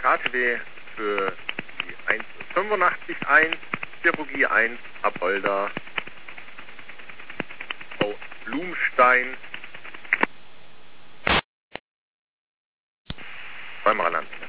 KTW für die 185.1, Chirurgie 1, Apolda, Frau Blumstein, zweimal landen.